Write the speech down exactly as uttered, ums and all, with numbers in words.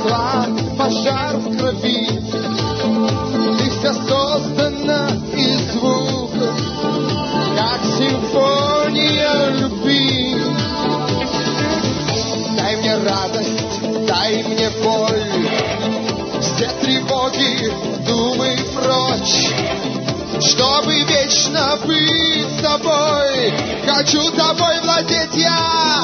зажгла пожар в крови. Ты вся создана из звуков, как симфония любви. Дай мне радость, дай мне боль, все тревоги, думы прочь, чтобы вечно быть с тобой. Хочу тобой владеть я,